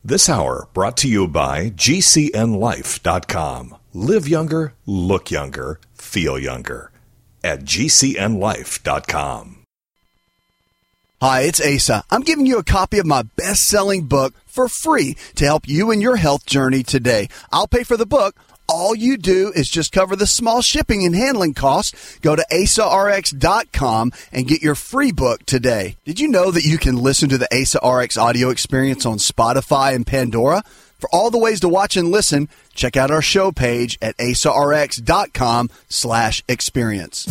This hour brought to you by GCNLife.com. Live younger, look younger, feel younger at GCNLife.com. Hi, it's Asa. I'm giving you a copy of my best-selling book for free to help you in your health journey today. I'll pay for the book. All you do is just cover the small shipping and handling costs. Go to AsaRx.com and get your free book today. Did you know that you can listen to the Asa RX audio experience on Spotify and Pandora? For all the ways to watch and listen, check out our show page at AsaRx.com/experience.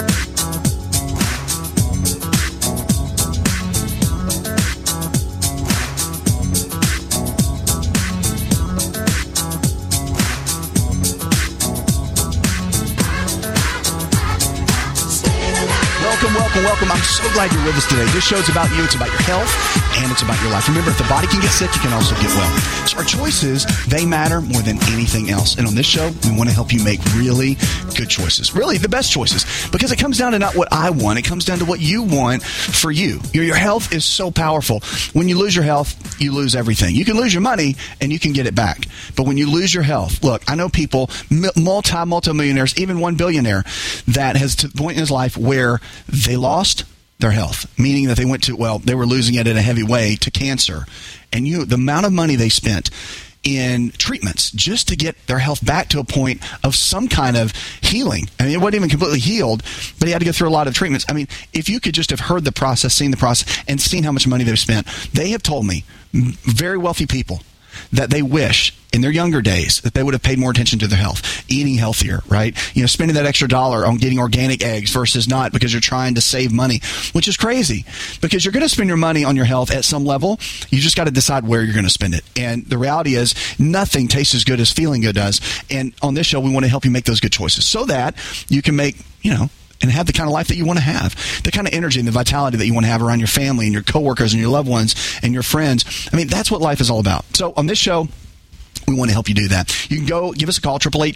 Welcome. I'm so glad you're with us today. This show's about you. It's about your health, and it's about your life. Remember, if the body can get sick, you can also get well. So our choices, they matter more than anything else. And on this show, we want to help you make really good choices. Really, the best choices. Because it comes down to not what I want. It comes down to what you want for you. Your health is so powerful. When you lose your health, you lose everything. You can lose your money, and you can get it back. But when you lose your health, look, I know people, multi-millionaires, even one billionaire, that has to the point in his life where they lost their health, meaning that they they were losing it in a heavy way to cancer. And the amount of money they spent in treatments just to get their health back to a point of some kind of healing. I mean, it wasn't even completely healed, but he had to go through a lot of treatments. I mean, if you could just have heard the process, seen the process, and seen how much money they've spent. They have told me, very wealthy people, that they wish in their younger days that they would have paid more attention to their health, eating healthier, right? Spending that extra $1 on getting organic eggs versus not, because you're trying to save money, which is crazy because you're going to spend your money on your health at some level. You just got to decide where you're going to spend it. And the reality is nothing tastes as good as feeling good does. And on this show, we want to help you make those good choices so that you can make, and have the kind of life that you want to have, the kind of energy and the vitality that you want to have around your family and your coworkers and your loved ones and your friends. I mean, that's what life is all about. So on this show, we want to help you do that. You can go give us a call,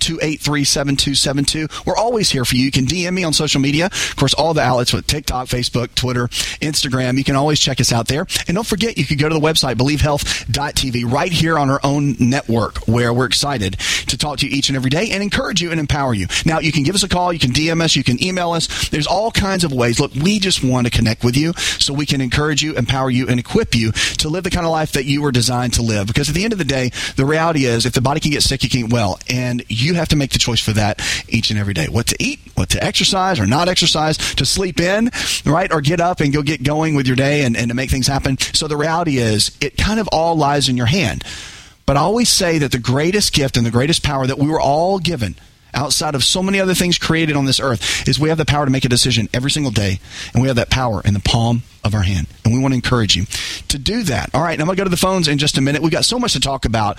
888-283-7272. We're always here for you. You can DM me on social media. Of course, all the outlets with TikTok, Facebook, Twitter, Instagram. You can always check us out there. And don't forget, you can go to the website, BelieveHealth.tv, right here on our own network, where we're excited to talk to you each and every day and encourage you and empower you. Now, you can give us a call. You can DM us. You can email us. There's all kinds of ways. Look, we just want to connect with you so we can encourage you, empower you, and equip you to live the kind of life that you were designed to live. Because at the end of the day, the reality is if the body can get sick, you can get well. And you have to make the choice for that each and every day. What to eat, what to exercise or not exercise, to sleep in, right? Or get up and go get going with your day and to make things happen. So the reality is it kind of all lies in your hand. But I always say that the greatest gift and the greatest power that we were all given outside of so many other things created on this earth is we have the power to make a decision every single day. And we have that power in the palm of our hand. And we want to encourage you to do that. All right, now I'm going to go to the phones in just a minute. We've got so much to talk about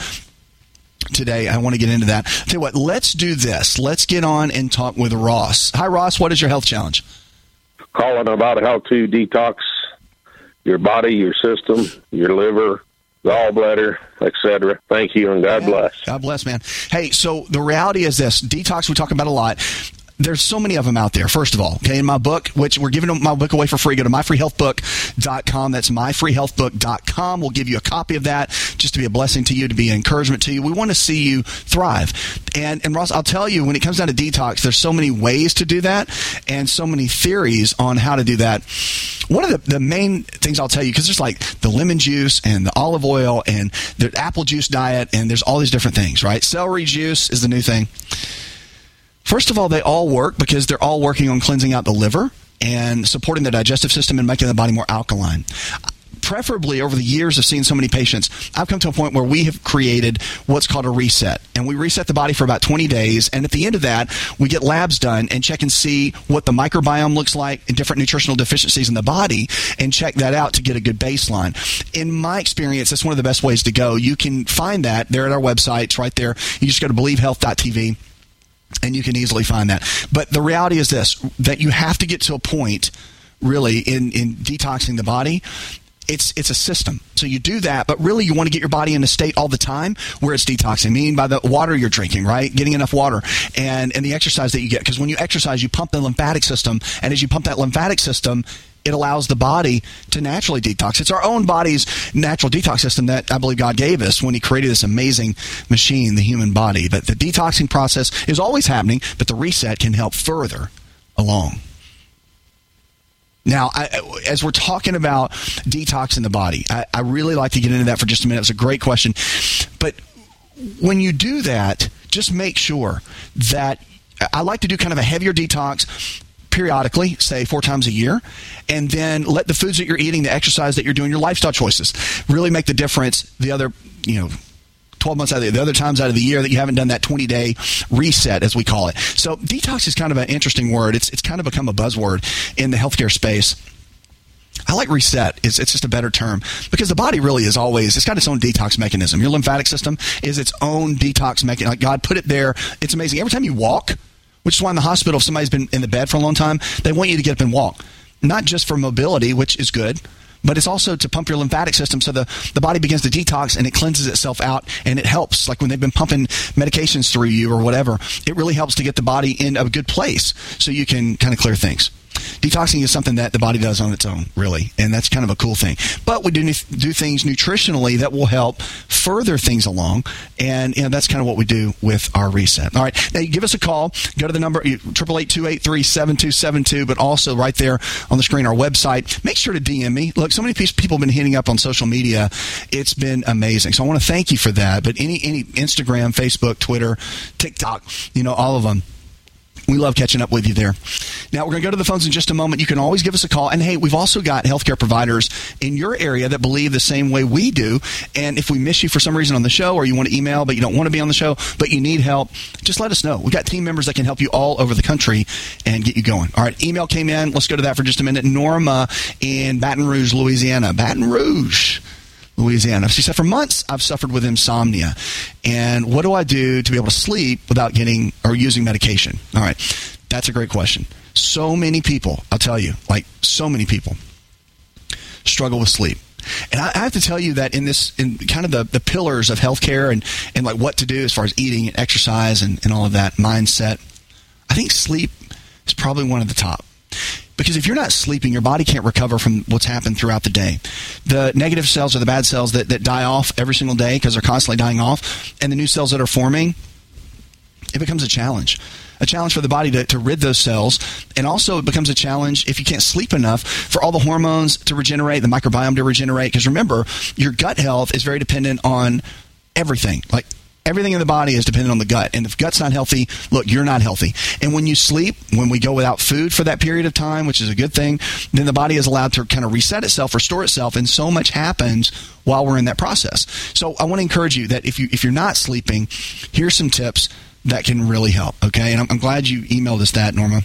today. I want to get into that. Tell you what, let's do this. Let's get on and talk with Ross. Hi, Ross. What is your health challenge? Calling about how to detox your body, your system, your liver, gallbladder, etc. Thank you, and God bless. God bless, man. Hey, so the reality is this. Detox we talk about a lot. There's so many of them out there, first of all. Okay, in my book, which we're giving my book away for free, go to myfreehealthbook.com. That's myfreehealthbook.com. We'll give you a copy of that just to be a blessing to you, to be an encouragement to you. We want to see you thrive. And Ross, I'll tell you, when it comes down to detox, there's so many ways to do that and so many theories on how to do that. One of the main things I'll tell you, because there's like the lemon juice and the olive oil and the apple juice diet, and there's all these different things, right? Celery juice is the new thing. First of all, they all work because they're all working on cleansing out the liver and supporting the digestive system and making the body more alkaline. Preferably, over the years of seeing so many patients, I've come to a point where we have created what's called a reset. And we reset the body for about 20 days. And at the end of that, we get labs done and check and see what the microbiome looks like and different nutritional deficiencies in the body and check that out to get a good baseline. In my experience, that's one of the best ways to go. You can find that there at our website. It's right there. You just go to BelieveHealth.tv. And you can easily find that. But the reality is this, that you have to get to a point, really, in detoxing the body, it's a system. So you do that, but really you want to get your body in a state all the time where it's detoxing, meaning by the water you're drinking, right? Getting enough water and the exercise that you get. Because when you exercise, you pump the lymphatic system. And as you pump that lymphatic system, it allows the body to naturally detox. It's our own body's natural detox system that I believe God gave us when he created this amazing machine, the human body. But the detoxing process is always happening, but the reset can help further along. Now, as we're talking about detoxing the body, I really like to get into that for just a minute. It's a great question. But when you do that, just make sure that I like to do kind of a heavier detox periodically, say 4 times a year, and then let the foods that you're eating, the exercise that you're doing, your lifestyle choices really make the difference the other, 12 months out of the other times out of the year that you haven't done that 20-day reset, as we call it. So detox is kind of an interesting word. It's kind of become a buzzword in the healthcare space. I like reset. It's just a better term because the body really is always, it's got its own detox mechanism. Your lymphatic system is its own detox mechanism. Like God put it there. It's amazing. Every time you walk, which is why in the hospital, if somebody's been in the bed for a long time, they want you to get up and walk. Not just for mobility, which is good, but it's also to pump your lymphatic system so the body begins to detox and it cleanses itself out and it helps. Like when they've been pumping medications through you or whatever, it really helps to get the body in a good place so you can kind of clear things. Detoxing is something that the body does on its own, really, and that's kind of a cool thing. But we do things nutritionally that will help further things along, and that's kind of what we do with our reset. All right, now you give us a call. Go to the number 888-283-7272, but also right there on the screen, our website. Make sure to DM me. Look, so many people have been hitting up on social media. It's been amazing. So I want to thank you for that. But any Instagram, Facebook, Twitter, TikTok, all of them. We love catching up with you there. Now, we're going to go to the phones in just a moment. You can always give us a call. And, hey, we've also got healthcare providers in your area that believe the same way we do. And if we miss you for some reason on the show or you want to email but you don't want to be on the show but you need help, just let us know. We've got team members that can help you all over the country and get you going. All right, email came in. Let's go to that for just a minute. Norma in Baton Rouge, Louisiana. Baton Rouge, Louisiana. She said, for months, I've suffered with insomnia. And what do I do to be able to sleep without getting or using medication? All right. That's a great question. So many people, I'll tell you, so many people struggle with sleep. And I have to tell you that in kind of the pillars of healthcare and like what to do as far as eating and exercise and all of that mindset, I think sleep is probably one of the top. Because if you're not sleeping, your body can't recover from what's happened throughout the day. The negative cells or the bad cells that die off every single day because they're constantly dying off, and the new cells that are forming, it becomes a challenge. A challenge for the body to rid those cells. And also it becomes a challenge if you can't sleep enough for all the hormones to regenerate, the microbiome to regenerate. Because remember, your gut health is very dependent on everything. Like everything in the body is dependent on the gut. And if the gut's not healthy, look, you're not healthy. And when you sleep, when we go without food for that period of time, which is a good thing, then the body is allowed to kind of reset itself, restore itself, and so much happens while we're in that process. So I want to encourage you that if you're not sleeping, here's some tips that can really help, okay? And I'm glad you emailed us that, Norma.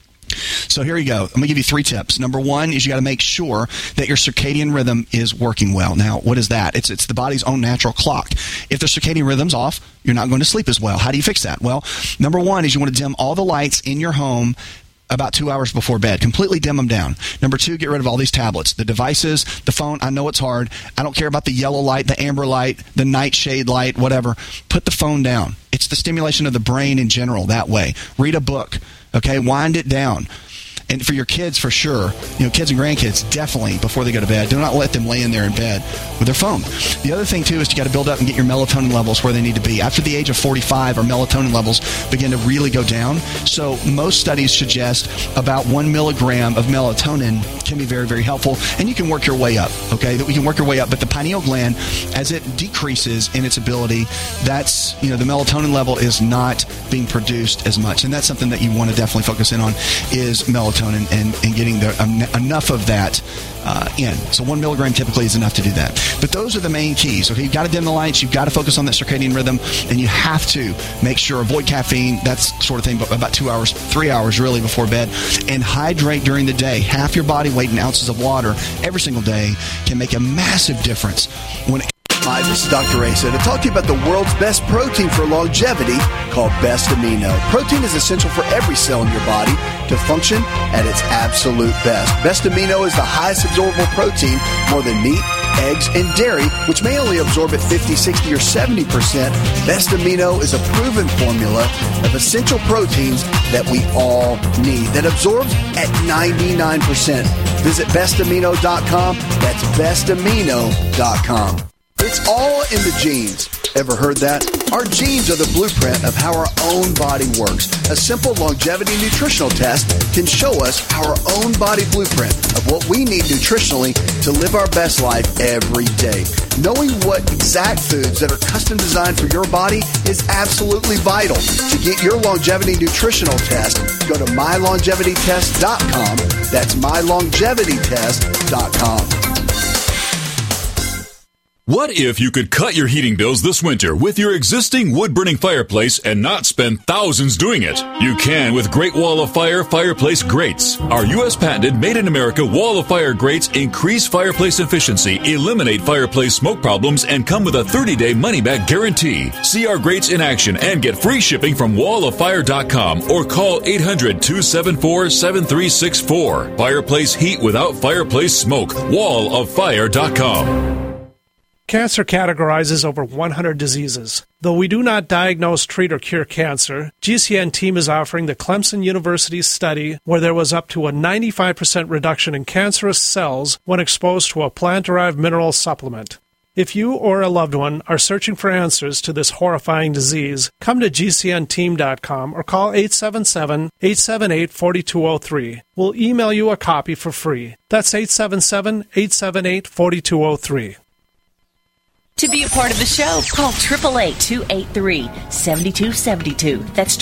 So here you go. I'm going to give you 3 tips. Number 1 is you got to make sure that your circadian rhythm is working well. Now, what is that? It's the body's own natural clock. If the circadian rhythm's off, you're not going to sleep as well. How do you fix that? Well, number 1 is you want to dim all the lights in your home about 2 hours before bed. Completely dim them down. Number 2, get rid of all these tablets, the devices, the phone. I know it's hard. I don't care about the yellow light, the amber light, the nightshade light, whatever. Put the phone down. It's the stimulation of the brain in general that way. Read a book. Okay, wind it down. And for your kids, for sure, kids and grandkids, definitely, before they go to bed, do not let them lay in there in bed with their phone. The other thing, too, is you got to build up and get your melatonin levels where they need to be. After the age of 45, our melatonin levels begin to really go down. So most studies suggest about 1 milligram of melatonin can be very, very helpful. And you can work your way up, okay? That we can work your way up. But the pineal gland, as it decreases in its ability, that's, the melatonin level is not being produced as much. And that's something that you want to definitely focus in on is melatonin. And getting enough of that in. So 1 milligram typically is enough to do that. But those are the main keys. Okay, you've got to dim the lights. You've got to focus on that circadian rhythm. And you have to make sure, avoid caffeine, that sort of thing, but about 2 hours, 3 hours really before bed. And hydrate during the day. Half your body weight in ounces of water every single day can make a massive difference when it Hi, this is Dr. Asa to talk to you about the world's best protein for longevity called Best Amino. Protein is essential for every cell in your body to function at its absolute best. Best Amino is the highest absorbable protein, more than meat, eggs, and dairy, which may only absorb at 50, 60, or 70%. Best Amino is a proven formula of essential proteins that we all need that absorbs at 99%. Visit bestamino.com. That's bestamino.com. It's all in the genes. Ever heard that? Our genes are the blueprint of how our own body works. A simple longevity nutritional test can show us our own body blueprint of what we need nutritionally to live our best life every day. Knowing what exact foods that are custom designed for your body is absolutely vital. To get your longevity nutritional test, go to mylongevitytest.com. That's mylongevitytest.com. What if you could cut your heating bills this winter with your existing wood-burning fireplace and not spend thousands doing it? You can with Great Wall of Fire fireplace grates. Our U.S. patented made-in-America Wall of Fire grates increase fireplace efficiency, eliminate fireplace smoke problems, and come with a 30-day money-back guarantee. See our grates in action and get free shipping from walloffire.com or call 800-274-7364. Fireplace heat without fireplace smoke. walloffire.com. Cancer categorizes over 100 diseases. Though we do not diagnose, treat, or cure cancer, GCN team is offering the Clemson University study where there was up to a 95% reduction in cancerous cells when exposed to a plant-derived mineral supplement. If you or a loved one are searching for answers to this horrifying disease, come to GCNteam.com or call 877-878-4203. We'll email you a copy for free. That's 877-878-4203. To be a part of the show, call 888-283-7272. That's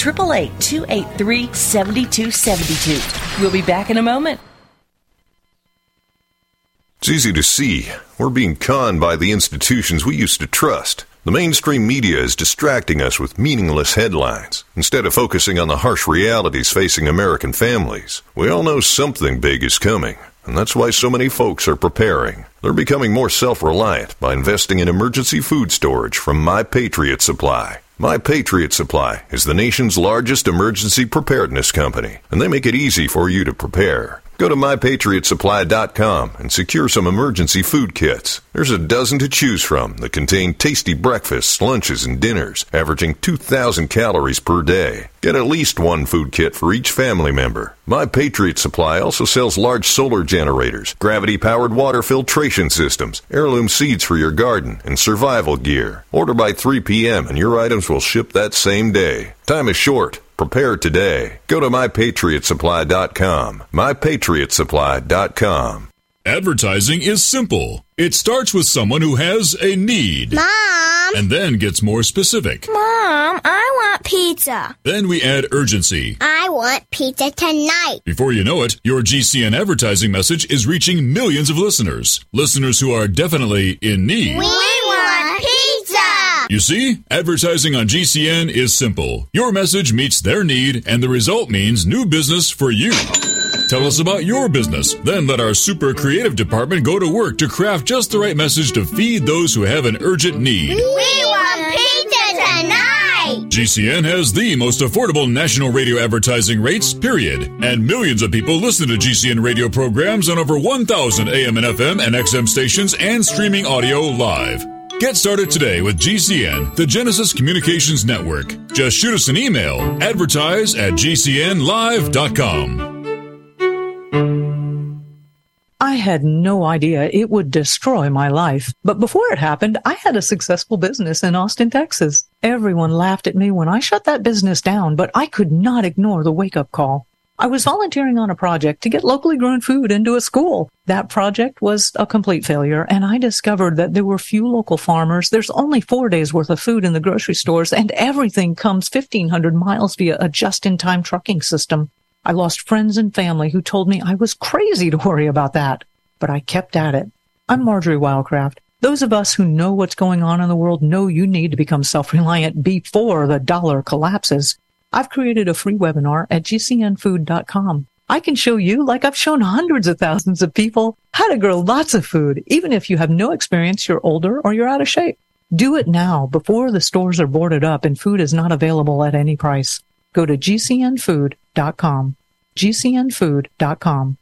888-283-7272. We'll be back in a moment. It's easy to see. We're being conned by the institutions we used to trust. The mainstream media is distracting us with meaningless headlines instead of focusing on the harsh realities facing American families. We all know something big is coming, and that's why so many folks are preparing. They're becoming more self-reliant by investing in emergency food storage from My Patriot Supply. My Patriot Supply is the nation's largest emergency preparedness company, and they make it easy for you to prepare. Go to MyPatriotSupply.com and secure some emergency food kits. There's a dozen to choose from that contain tasty breakfasts, lunches, and dinners, averaging 2,000 calories per day. Get at least one food kit for each family member. My Patriot Supply also sells large solar generators, gravity-powered water filtration systems, heirloom seeds for your garden, and survival gear. Order by 3 p.m. and your items will ship that same day. Time is short. Prepare today. Go to MyPatriotSupply.com. MyPatriotSupply.com. Advertising is simple. It starts with someone who has a need. Mom! And then gets more specific. Mom, I want pizza. Then we add urgency. I want pizza tonight. Before you know it, your GCN advertising message is reaching millions of listeners. Listeners who are definitely in need. We want pizza! You see, advertising on GCN is simple. Your message meets their need, and the result means new business for you. Tell us about your business. Then let our super creative department go to work to craft just the right message to feed those who have an urgent need. We want pizza tonight! GCN has the most affordable national radio advertising rates, period. And millions of people listen to GCN radio programs on over 1,000 AM and FM and XM stations and streaming audio live. Get started today with GCN, the Genesis Communications Network. Just shoot us an email, advertise@gcnlive.com. I had no idea it would destroy my life. But before it happened, I had a successful business in Austin, Texas. Everyone laughed at me when I shut that business down, but I could not ignore the wake-up call. I was volunteering on a project to get locally grown food into a school. That project was a complete failure, and I discovered that there were few local farmers. There's only 4 days worth of food in the grocery stores, and everything comes 1,500 miles via a just-in-time trucking system. I lost friends and family who told me I was crazy to worry about that. But I kept at it. I'm Marjorie Wildcraft. Those of us who know what's going on in the world know you need to become self-reliant before the dollar collapses. I've created a free webinar at gcnfood.com. I can show you, like I've shown hundreds of thousands of people, how to grow lots of food, even if you have no experience, you're older, or you're out of shape. Do it now before the stores are boarded up and food is not available at any price. Go to gcnfood.com. gcnfood.com.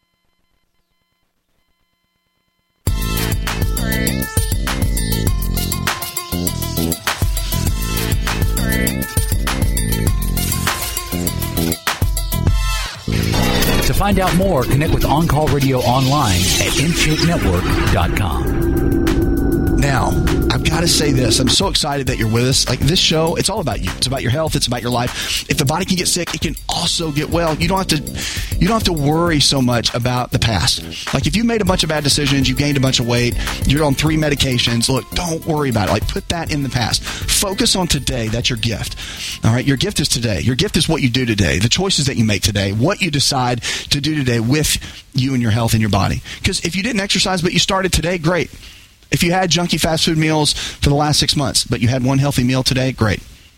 To find out more, connect with On Call Radio online at InShapeNetwork.com. Now, I've got to say this. I'm so excited that you're with us. Like, this show, it's all about you. It's about your health. It's about your life. If the body can get sick, it can also get well. You don't have to worry so much about the past. Like, if you made a bunch of bad decisions, you gained a bunch of weight, you're on 3 medications, look, don't worry about it. Like, put that in the past. Focus on today. That's your gift. All right? Your gift is today. Your gift is what you do today, the choices that you make today, what you decide to do today with you and your health and your body. Because if you didn't exercise but you started today, great. If you had junky fast food meals for the last 6 months, but you had one healthy meal today, great.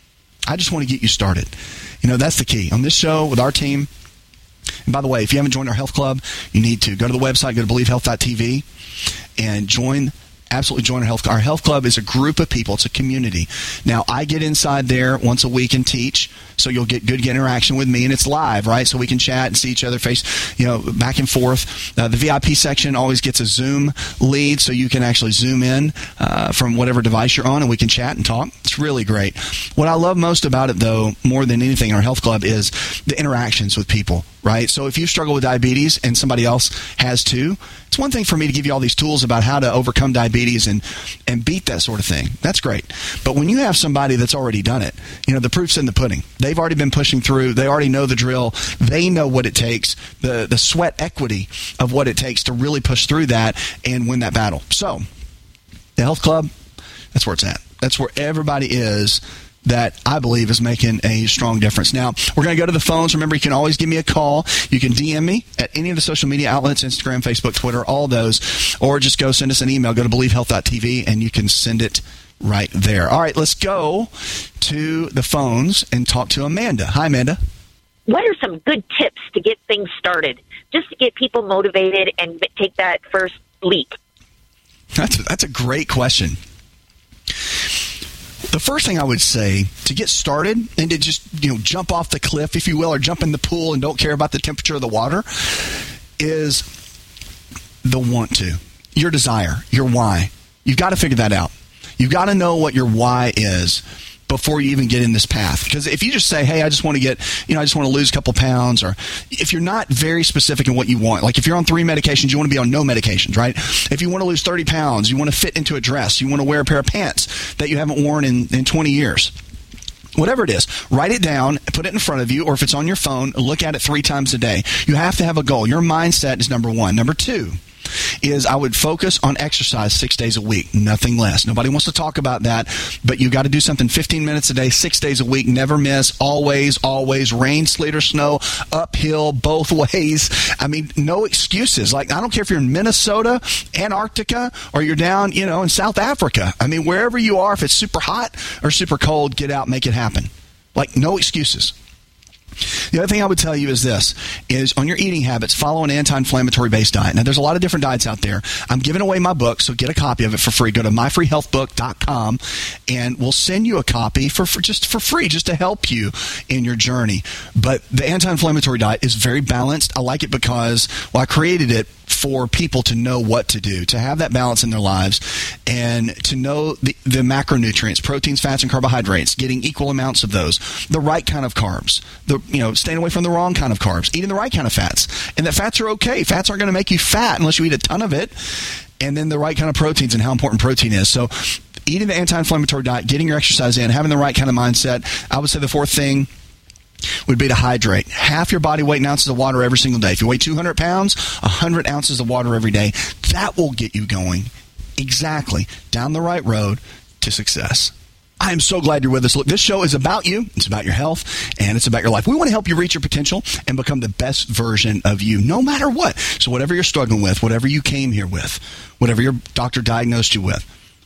I just want to get you started. You know, that's the key. On this show with our team, and by the way, if you haven't joined our health club, you need to go to the website, go to believehealth.tv, and absolutely join our health club. Our health club is a group of people. It's a community. Now, I get inside there once a week and teach, so you'll get good interaction with me, and it's live, right? So we can chat and see each other back and forth. The VIP section always gets a Zoom lead, so you can actually zoom in from whatever device you're on, and we can chat and talk. It's really great. What I love most about it, though, more than anything in our health club, is the interactions with people, right? So if you struggle with diabetes and somebody else has too, it's one thing for me to give you all these tools about how to overcome diabetes and beat that sort of thing. That's great. But when you have somebody that's already done it, the proof's in the pudding. They've already been pushing through. They already know the drill. They know what it takes, the sweat equity of what it takes to really push through that and win that battle. So the health club, that's where it's at. That's where everybody is that I believe is making a strong difference. Now, we're going to go to the phones. Remember, you can always give me a call. You can DM me at any of the social media outlets, Instagram, Facebook, Twitter, all those, or just go send us an email. Go to believehealth.tv, and you can send it right there. All right, let's go to the phones and talk to Amanda. Hi, Amanda. What are some good tips to get things started, just to get people motivated and take that first leap? That's a great question. The first thing I would say to get started and to just jump off the cliff, if you will, or jump in the pool and don't care about the temperature of the water, is the want to, your desire, your why. You've got to figure that out. You've got to know what your why is before you even get in this path. Because if you just say, hey, I just want to I just want to lose a couple pounds, or if you're not very specific in what you want, like if you're on 3 medications, you want to be on no medications, right? If you want to lose 30 pounds, you want to fit into a dress, you want to wear a pair of pants that you haven't worn in 20 years. Whatever it is, write it down, put it in front of you, or if it's on your phone, look at it 3 times a day. You have to have a goal. Your mindset is number 1. Number 2 is I would focus on exercise 6 days a week, nothing less. Nobody wants to talk about that, but you got to do something 15 minutes a day, 6 days a week, never miss, always, rain, sleet, or snow, uphill, both ways. I mean, no excuses. Like, I don't care if you're in Minnesota, Antarctica, or you're down, in South Africa. I mean, wherever you are, if it's super hot or super cold, get out, make it happen. Like, no excuses. The other thing I would tell you is this, is on your eating habits, follow an anti-inflammatory based diet. Now, there's a lot of different diets out there. I'm giving away my book, so get a copy of it for free. Go to myfreehealthbook.com, and we'll send you a copy for free, just to help you in your journey. But the anti-inflammatory diet is very balanced. I like it because, I created it for people to know what to do, to have that balance in their lives, and to know the macronutrients, proteins, fats, and carbohydrates, getting equal amounts of those, the right kind of carbs, staying away from the wrong kind of carbs, eating the right kind of fats, and that fats are okay. Fats aren't going to make you fat unless you eat a ton of it, and then the right kind of proteins and how important protein is. So eating the anti-inflammatory diet, getting your exercise in, having the right kind of mindset. I would say the 4th thing would be to hydrate. Half your body weight in ounces of water every single day. If you weigh 200 pounds, 100 ounces of water every day. That will get you going exactly down the right road to success. I am so glad you're with us. Look, this show is about you. It's about your health, and it's about your life. We want to help you reach your potential and become the best version of you, no matter what. So whatever you're struggling with, whatever you came here with, whatever your doctor diagnosed you with,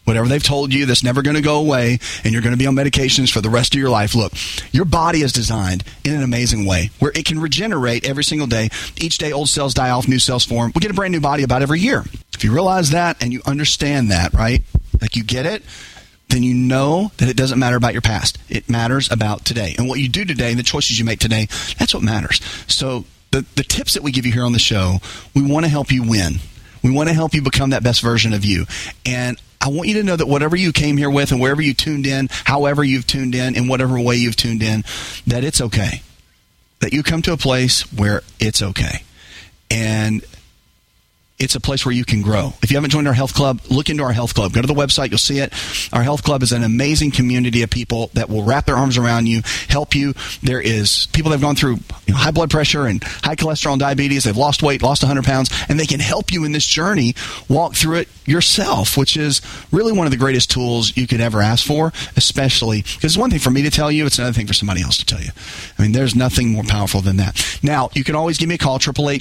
whatever they've told you that's never going to go away, and you're going to be on medications for the rest of your life. Look, your body is designed in an amazing way where it can regenerate every single day. Each day, old cells die off, new cells form. We get a brand new body about every year. If you realize that and you understand that, right, like you get it, then you know that it doesn't matter about your past. It matters about today. And what you do today and the choices you make today, that's what matters. So the tips that we give you here on the show, we want to help you win. We want to help you become that best version of you. And I want you to know that whatever you came here with and wherever you tuned in, however you've tuned in whatever way you've tuned in, that it's okay. That you come to a place where it's okay. And it's a place where you can grow. If you haven't joined our health club, look into our health club. Go to the website. You'll see it. Our health club is an amazing community of people that will wrap their arms around you, help you. There is people that have gone through high blood pressure and high cholesterol and diabetes. They've lost weight, lost 100 pounds, and they can help you in this journey walk through it yourself, which is really one of the greatest tools you could ever ask for, especially because it's one thing for me to tell you. It's another thing for somebody else to tell you. I mean, there's nothing more powerful than that. Now, you can always give me a call,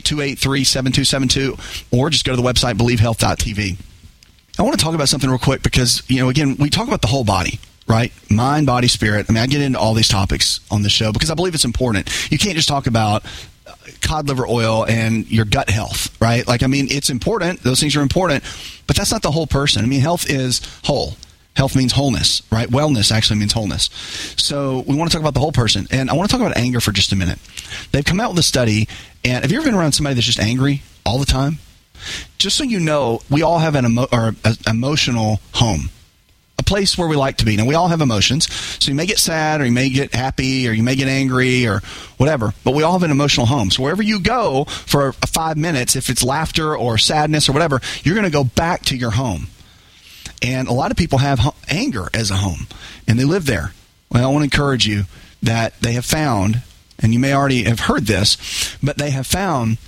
888-283-7272, or just go to the website, believehealth.tv. I want to talk about something real quick because, again, we talk about the whole body, right? Mind, body, spirit. I mean, I get into all these topics on the show because I believe it's important. You can't just talk about cod liver oil and your gut health, right? Like, I mean, it's important. Those things are important, but that's not the whole person. I mean, health is whole. Health means wholeness, right? Wellness actually means wholeness. So we want to talk about the whole person. And I want to talk about anger for just a minute. They've come out with a study, and have you ever been around somebody that's just angry all the time? Just so you know, we all have an emotional home, a place where we like to be. Now, we all have emotions, so you may get sad, or you may get happy, or you may get angry, or whatever, but we all have an emotional home. So wherever you go for 5 minutes, if it's laughter or sadness or whatever, you're going to go back to your home. And a lot of people have anger as a home, and they live there. Well, I want to encourage you that they have found, and you may already have heard this, but they have found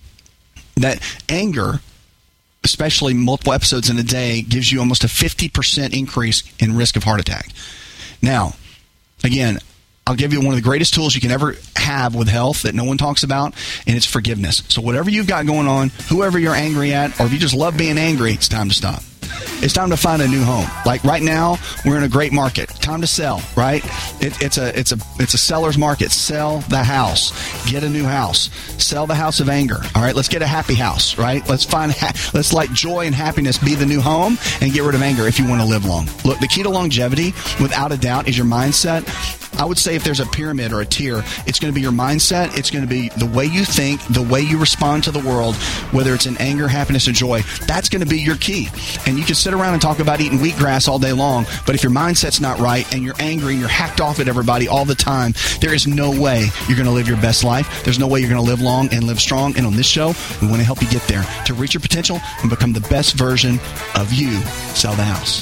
that anger, especially multiple episodes in a day, gives you almost a 50% increase in risk of heart attack. Now, again, I'll give you one of the greatest tools you can ever have with health that no one talks about, and it's forgiveness. So whatever you've got going on, whoever you're angry at, or if you just love being angry, it's time to stop. It's time to find a new home. Like right now, we're in a great market. Time to sell, right? It's a seller's market. Sell the house. Get a new house. Sell the house of anger. All right, let's get a happy house, right? Let's let joy and happiness be the new home and get rid of anger if you want to live long. Look, the key to longevity, without a doubt, is your mindset. I would say if there's a pyramid or a tier, it's going to be your mindset. It's going to be the way you think, the way you respond to the world, whether it's in anger, happiness, or joy. That's going to be your key. And you can sit around and talk about eating wheatgrass all day long, but if your mindset's not right and you're angry and you're hacked off at everybody all the time, there is no way you're going to live your best life. There's no way you're going to live long and live strong. And on this show, we want to help you get there to reach your potential and become the best version of you. Sell the house.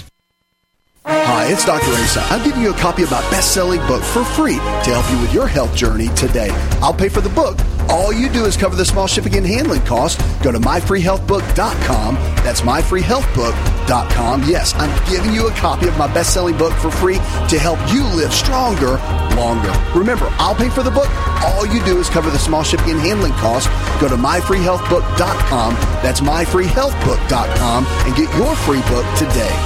Hi, it's Dr. Asa. I'm giving you a copy of my best-selling book for free to help you with your health journey today. I'll pay for the book. All you do is cover the small shipping and handling costs. Go to myfreehealthbook.com. That's myfreehealthbook.com. Yes, I'm giving you a copy of my best-selling book for free to help you live stronger, longer. Remember, I'll pay for the book. All you do is cover the small shipping and handling costs. Go to myfreehealthbook.com. That's myfreehealthbook.com and get your free book today.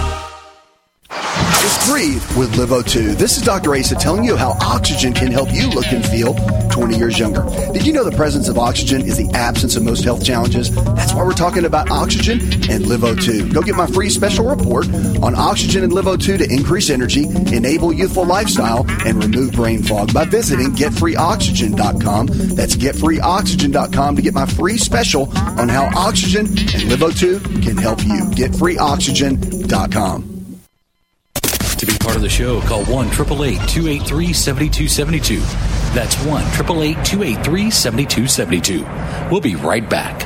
Just breathe with LiveO2. This is Dr. Asa telling you how oxygen can help you look and feel 20 years younger. Did you know the presence of oxygen is the absence of most health challenges? That's why we're talking about oxygen and LiveO2. Go get my free special report on oxygen and LiveO2 to increase energy, enable youthful lifestyle, and remove brain fog by visiting getfreeoxygen.com. That's getfreeoxygen.com to get my free special on how oxygen and LiveO2 can help you. Getfreeoxygen.com. To be part of the show, call 1-888-283-7272. That's 1-888-283-7272. We'll be right back.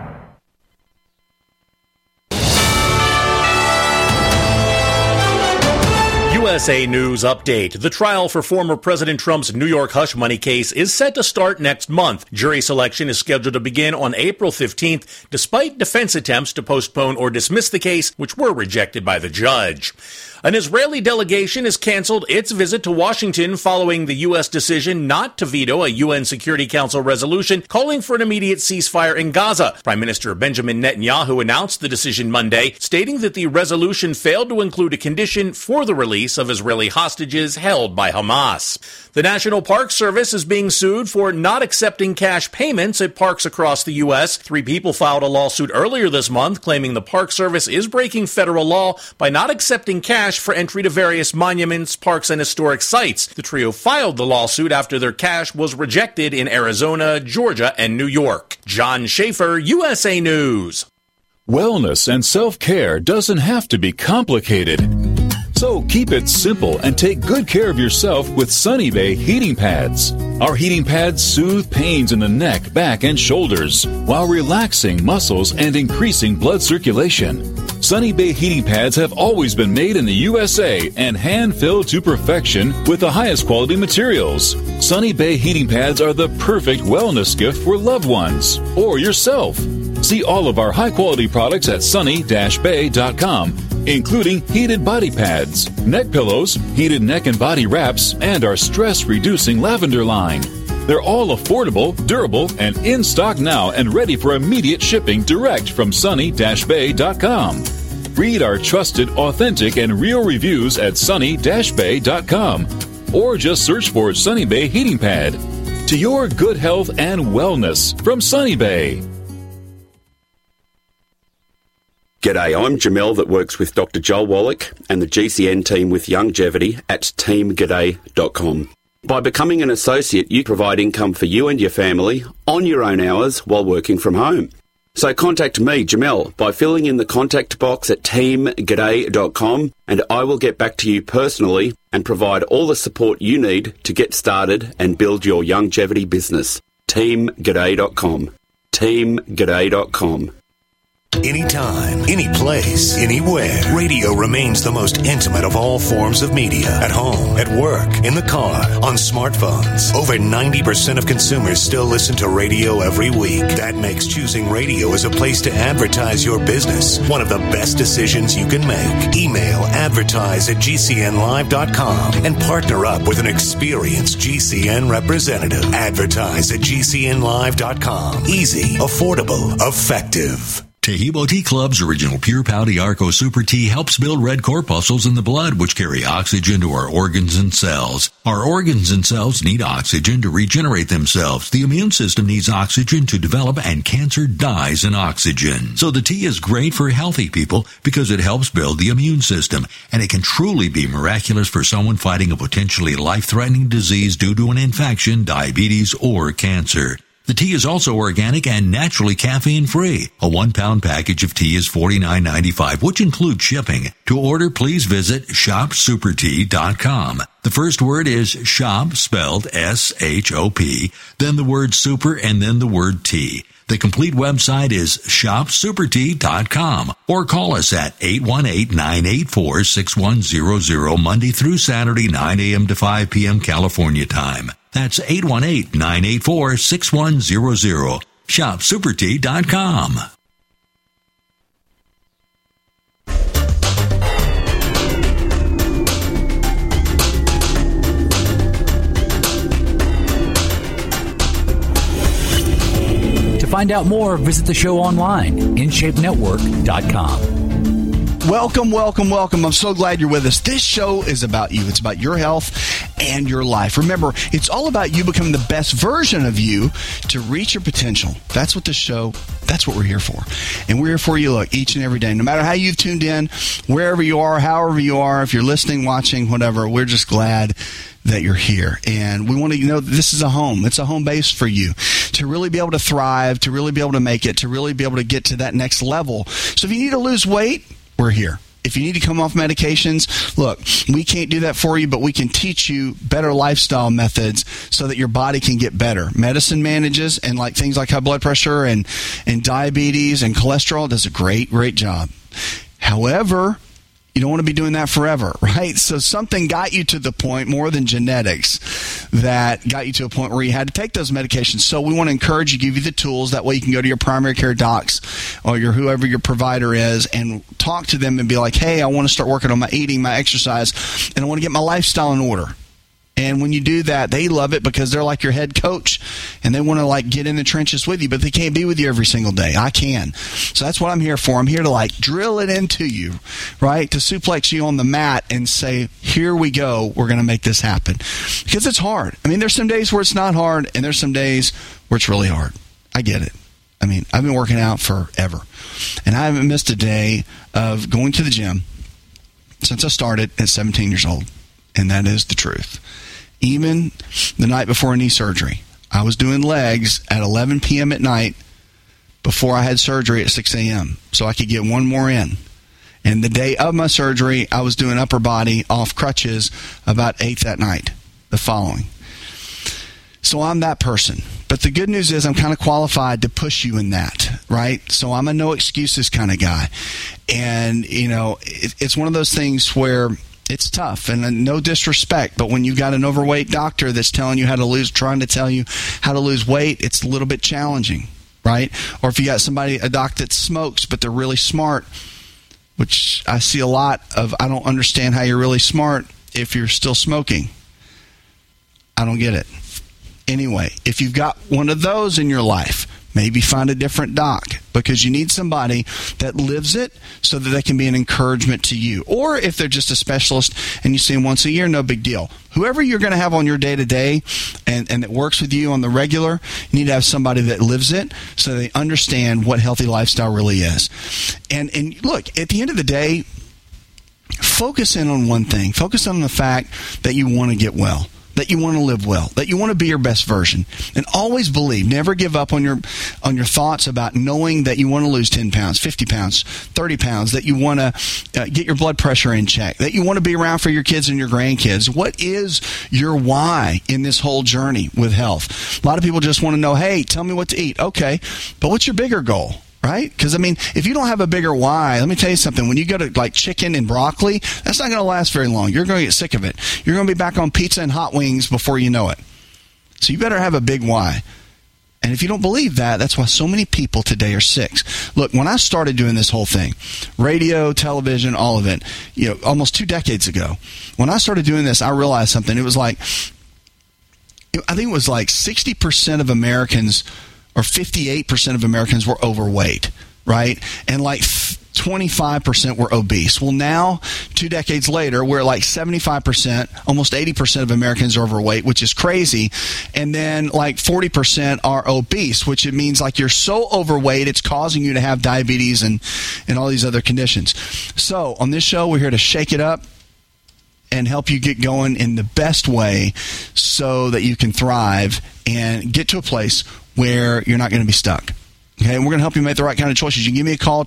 USA News Update. The trial for former President Trump's New York hush money case is set to start next month. Jury selection is scheduled to begin on April 15th, despite defense attempts to postpone or dismiss the case, which were rejected by the judge. An Israeli delegation has canceled its visit to Washington following the U.S. decision not to veto a UN Security Council resolution calling for an immediate ceasefire in Gaza. Prime Minister Benjamin Netanyahu announced the decision Monday, stating that the resolution failed to include a condition for the release of Israeli hostages held by Hamas. The National Park Service is being sued for not accepting cash payments at parks across the U.S. 3 people filed a lawsuit earlier this month claiming the Park Service is breaking federal law by not accepting cash for entry to various monuments, parks, and historic sites. The trio filed the lawsuit after their cash was rejected in Arizona, Georgia, and New York. John Schaefer, USA News. Wellness and self-care doesn't have to be complicated. So keep it simple and take good care of yourself with Sunny Bay heating pads. Our heating pads soothe pains in the neck, back, and shoulders while relaxing muscles and increasing blood circulation. Sunny Bay heating pads have always been made in the USA and hand-filled to perfection with the highest quality materials. Sunny Bay heating pads are the perfect wellness gift for loved ones or yourself. See all of our high-quality products at sunny-bay.com, including heated body pads, neck pillows, heated neck and body wraps, and our stress-reducing lavender line. They're all affordable, durable, and in stock now and ready for immediate shipping direct from sunny-bay.com. Read our trusted, authentic, and real reviews at sunny-bay.com or just search for Sunny Bay Heating Pad. To your good health and wellness from Sunny Bay. G'day, I'm Jamel that works with Dr. Joel Wallach and the GCN team with Longevity at teamg'day.com. By becoming an associate, you provide income for you and your family on your own hours while working from home. So contact me, Jamel, by filling in the contact box at teamg'day.com and I will get back to you personally and provide all the support you need to get started and build your longevity business. teamg'day.com. teamg'day.com. Anytime, any place, anywhere. Radio remains the most intimate of all forms of media. At home, at work, in the car, on smartphones. Over 90% of consumers still listen to radio every week. That makes choosing radio as a place to advertise your business one of the best decisions you can make. Email advertise@gcnlive.com and partner up with an experienced GCN representative. Advertise@gcnlive.com. Easy, affordable, effective. Tahibo Tea Club's original Pure Pau Arco Super Tea helps build red corpuscles in the blood, which carry oxygen to our organs and cells. Our organs and cells need oxygen to regenerate themselves. The immune system needs oxygen to develop, and cancer dies in oxygen. So the tea is great for healthy people because it helps build the immune system, and it can truly be miraculous for someone fighting a potentially life-threatening disease due to an infection, diabetes, or cancer. The tea is also organic and naturally caffeine-free. A 1-pound package of tea is $49.95, which includes shipping. To order, please visit shopsupertea.com. The first word is shop, spelled S-H-O-P, then the word super, and then the word tea. The complete website is shopsupertea.com or call us at 818-984-6100 Monday through Saturday, 9 a.m. to 5 p.m. California time. That's 818-984-6100. ShopSuperTea.com. To find out more, visit the show online, InShapeNetwork.com. Welcome, welcome, welcome. I'm so glad you're with us. This show is about you. It's about your health and your life. Remember, it's all about you becoming the best version of you to reach your potential. That's what this show, that's what we're here for. And we're here for you, look, each and every day. No matter how you've tuned in, wherever you are, however you are, if you're listening, watching, whatever, we're just glad that you're here. And we want to know that this is a home. It's a home base for you to really be able to thrive, to really be able to make it, to really be able to get to that next level. So if you need to lose weight, we're here. If you need to come off medications, look, we can't do that for you, but we can teach you better lifestyle methods so that your body can get better. Medicine manages, and like things like high blood pressure and diabetes and cholesterol does a great, great job. However, you don't want to be doing that forever, right? So something got you to the point, more than genetics, that got you to a point where you had to take those medications. So we want to encourage you, give you the tools. That way you can go to your primary care docs or whoever your provider is and talk to them and be like, hey, I want to start working on my eating, my exercise, and I want to get my lifestyle in order. And when you do that, they love it because they're like your head coach and they want to like get in the trenches with you, but they can't be with you every single day. I can. So that's what I'm here for. I'm here to like drill it into you, right? To suplex you on the mat and say, here we go. We're going to make this happen. Because it's hard. I mean, there's some days where it's not hard and there's some days where it's really hard. I get it. I mean, I've been working out forever and I haven't missed a day of going to the gym since I started at 17 years old. And that is the truth. Even the night before knee surgery, I was doing legs at 11 p.m. at night before I had surgery at 6 a.m. so I could get one more in. And the day of my surgery, I was doing upper body off crutches about 8 that night, the following. So I'm that person. But the good news is I'm kind of qualified to push you in that, right? So I'm a no excuses kind of guy. And, you know, it's one of those things where it's tough, and no disrespect, but when you've got an overweight doctor that's telling you trying to tell you how to lose weight, it's a little bit challenging, right? Or if you got a doc that smokes, but they're really smart, which I see a lot of, I don't understand how you're really smart if you're still smoking. I don't get it. Anyway, if you've got one of those in your life, maybe find a different doc because you need somebody that lives it so that they can be an encouragement to you. Or if they're just a specialist and you see them once a year, no big deal. Whoever you're going to have on your day-to-day and that works with you on the regular, you need to have somebody that lives it so they understand what healthy lifestyle really is. And look, at the end of the day, focus in on one thing. Focus on the fact that you want to get well, that you want to live well, that you want to be your best version. And always believe, never give up on your thoughts about knowing that you want to lose 10 pounds, 50 pounds, 30 pounds, that you want to get your blood pressure in check, that you want to be around for your kids and your grandkids. What is your why in this whole journey with health? A lot of people just want to know, hey, tell me what to eat. Okay, but what's your bigger goal? Right? Because, I mean, if you don't have a bigger why, let me tell you something. When you go to, like, chicken and broccoli, that's not going to last very long. You're going to get sick of it. You're going to be back on pizza and hot wings before you know it. So you better have a big why. And if you don't believe that, that's why so many people today are sick. Look, when I started doing this whole thing, radio, television, all of it, you know, almost 2 decades ago, when I started doing this, I realized something. It was like, I think it was like 60% of Americans or 58% of Americans were overweight, right? And like 25% were obese. Well, now, 2 decades later, we're like 75%, almost 80% of Americans are overweight, which is crazy. And then like 40% are obese, which it means like you're so overweight, it's causing you to have diabetes and all these other conditions. So on this show, we're here to shake it up and help you get going in the best way so that you can thrive and get to a place where you're not going to be stuck. Okay, and we're going to help you make the right kind of choices. You can give me a call,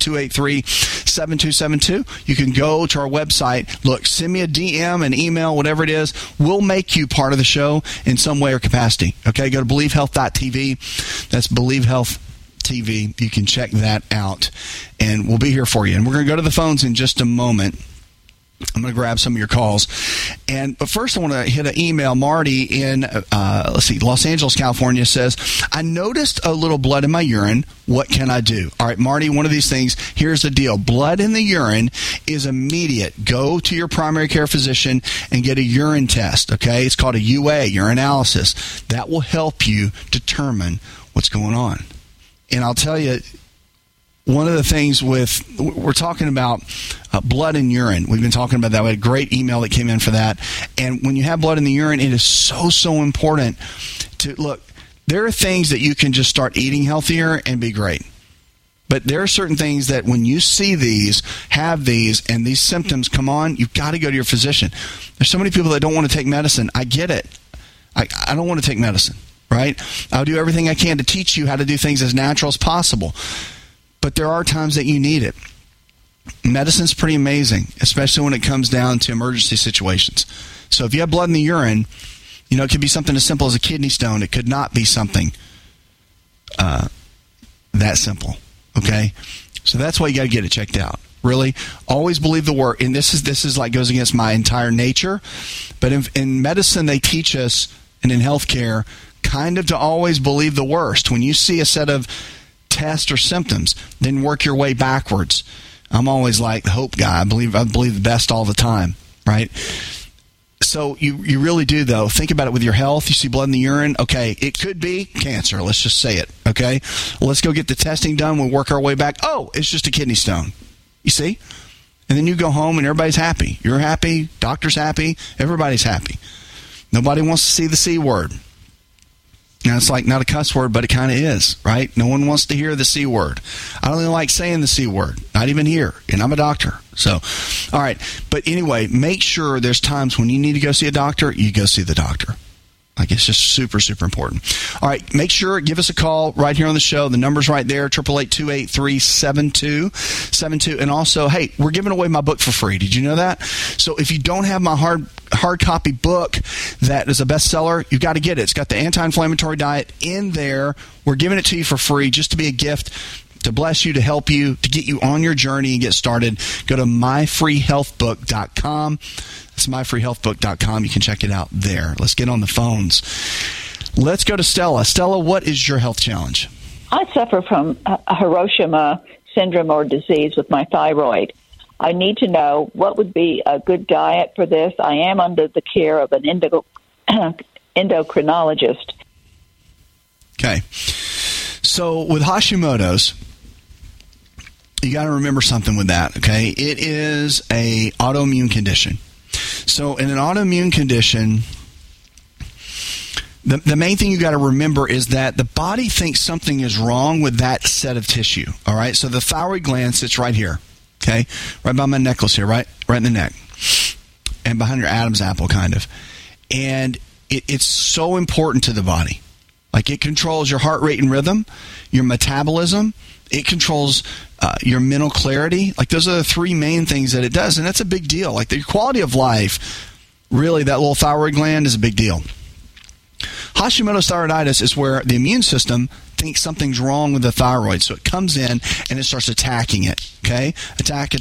888-283-7272. You can go to our website. Look, send me a DM, an email, whatever it is. We'll make you part of the show in some way or capacity. Okay, go to BelieveHealth.tv. That's Believe Health TV. You can check that out, and we'll be here for you. And we're going to go to the phones in just a moment. I'm going to grab some of your calls. But first I want to hit an email. Marty in, Los Angeles, California says, I noticed a little blood in my urine. What can I do? All right, Marty, one of these things, here's the deal. Blood in the urine is immediate. Go to your primary care physician and get a urine test, okay? It's called a UA, urinalysis. That will help you determine what's going on. And I'll tell you, one of the things we're talking about blood and urine. We've been talking about that. We had a great email that came in for that. And when you have blood in the urine, it is so important to look. There are things that you can just start eating healthier and be great. But there are certain things that when you see these, have these, and these symptoms come on, you've got to go to your physician. There's so many people that don't want to take medicine. I get it. I don't want to take medicine, right? I'll do everything I can to teach you how to do things as natural as possible. But there are times that you need it. Medicine's pretty amazing, especially when it comes down to emergency situations. So if you have blood in the urine, you know, it could be something as simple as a kidney stone. It could not be something that simple, okay? So that's why you got to get it checked out. Really, always believe the word. And this is like goes against my entire nature. But in medicine, they teach us, and in healthcare, kind of to always believe the worst. When you see a set of tests or symptoms, then work your way backwards. I'm always like the hope guy. I believe the best all the time, right? So you really do, though. Think about it with your health. You see blood in the urine. Okay, it could be cancer. Let's just say it, okay? Let's go get the testing done. We'll work our way back. Oh, it's just a kidney stone. You see? And then you go home and everybody's happy. You're happy. Doctor's happy. Everybody's happy. Nobody wants to see the C word. Now, it's like not a cuss word, but it kind of is, right? No one wants to hear the C word. I don't even like saying the C word, not even here, and I'm a doctor. So, all right. But anyway, make sure there's times when you need to go see a doctor, you go see the doctor. Like, it's just super, super important. All right, make sure, give us a call right here on the show. The number's right there, 888-283-7272. And also, hey, we're giving away my book for free. Did you know that? So if you don't have my hard copy book that is a bestseller, you've got to get it. It's got the anti-inflammatory diet in there. We're giving it to you for free just to be a gift, to bless you, to help you, to get you on your journey and get started. Go to myfreehealthbook.com. It's myfreehealthbook.com. You can check it out there. Let's get on the phones. Let's go to Stella. Stella, what is your health challenge? I suffer from Hiroshima syndrome or disease with my thyroid. I need to know what would be a good diet for this. I am under the care of an endocrinologist. Okay. So with Hashimoto's, you got to remember something with that, okay? It is a autoimmune condition. So in an autoimmune condition, the main thing you got to remember is that the body thinks something is wrong with that set of tissue, all right? So the thyroid gland sits right here, okay? Right by my necklace here, right in the neck, and behind your Adam's apple, kind of. And it's so important to the body. Like, it controls your heart rate and rhythm, your metabolism. It controls your mental clarity. Like, those are the three main things that it does, and that's a big deal. Like, the quality of life, really, that little thyroid gland is a big deal. Hashimoto's thyroiditis is where the immune system thinks something's wrong with the thyroid, so it comes in and it starts attacking it, okay? Attack.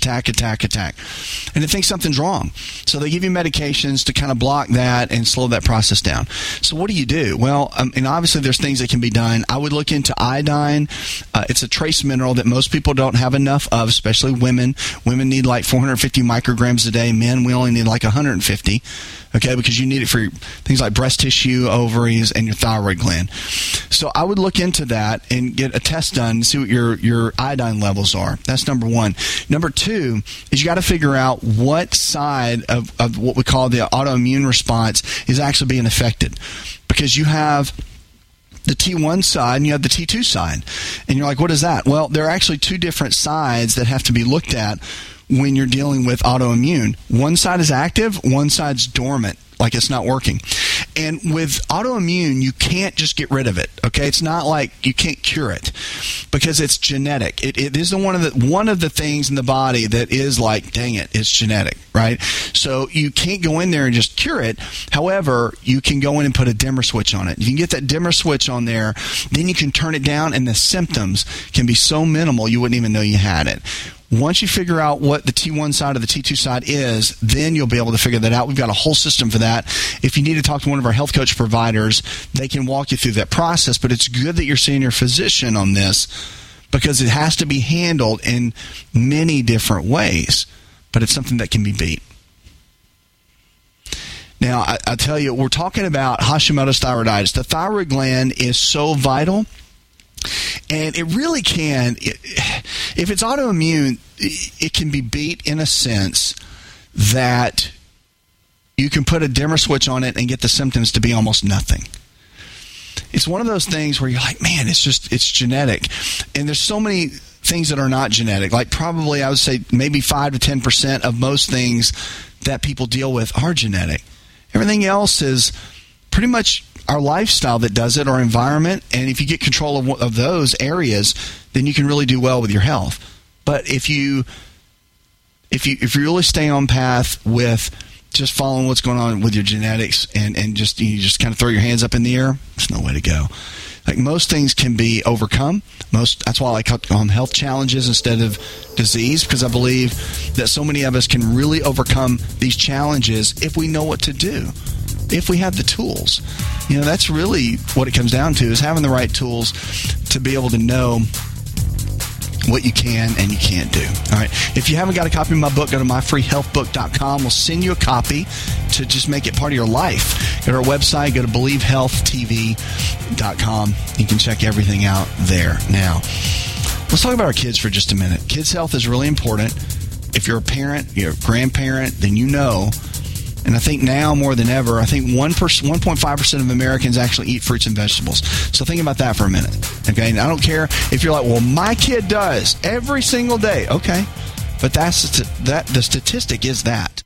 And it thinks something's wrong. So they give you medications to kind of block that and slow that process down. So what do? Well, and obviously there's things that can be done. I would look into iodine. It's a trace mineral that most people don't have enough of, especially women. Women need like 450 micrograms a day. Men, we only need like 150, okay, because you need it for things like breast tissue, ovaries, and your thyroid gland. So I would look into that and get a test done and see what your iodine levels are. That's number one. Number two is you got to figure out what side of what we call the autoimmune response is actually being affected, because you have the T1 side and you have the T2 side, and you're like, what is that? Well, there are actually two different sides that have to be looked at when you're dealing with autoimmune. One side is active, one side's dormant, like it's not working. And with autoimmune, you can't just get rid of it, okay? It's not like you can't cure it, because it's genetic. It is one of the things in the body that is like, dang it, it's genetic, right? So you can't go in there and just cure it. However, you can go in and put a dimmer switch on it. If you can get that dimmer switch on there, then you can turn it down, and the symptoms can be so minimal you wouldn't even know you had it. Once you figure out what the T1 side or the T2 side is, then you'll be able to figure that out. We've got a whole system for that. If you need to talk to one of our health coach providers, they can walk you through that process. But it's good that you're seeing your physician on this, because it has to be handled in many different ways. But it's something that can be beat. Now, I tell you, we're talking about Hashimoto's thyroiditis. The thyroid gland is so vital. And it really can, if it's autoimmune, it can be beat in a sense that you can put a dimmer switch on it and get the symptoms to be almost nothing. It's one of those things where you're like, man, it's genetic. And there's so many things that are not genetic. Like, probably, I would say maybe 5 to 10% of most things that people deal with are genetic. Everything else is pretty much our lifestyle that does it, our environment, and if you get control of those areas, then you can really do well with your health. But if you really stay on path with just following what's going on with your genetics and just you just kind of throw your hands up in the air, there's no way to go. Like most things can be overcome. That's why I call them health challenges instead of disease, because I believe that so many of us can really overcome these challenges if we know what to do, if we have the tools. That's really what it comes down to, is having the right tools to be able to know what you can and you can't do. All right. If you haven't got a copy of my book, go to myfreehealthbook.com. We'll send you a copy to just make it part of your life. Go to our website, go to believehealthtv.com. You can check everything out there. Now, let's talk about our kids for just a minute. Kids' health is really important. If you're a parent, you're a grandparent, then you know. And I think now more than ever, I think 1.5% of Americans actually eat fruits and vegetables. So think about that for a minute. Okay, and I don't care if you're like, well, my kid does every single day. Okay, but the statistic is that.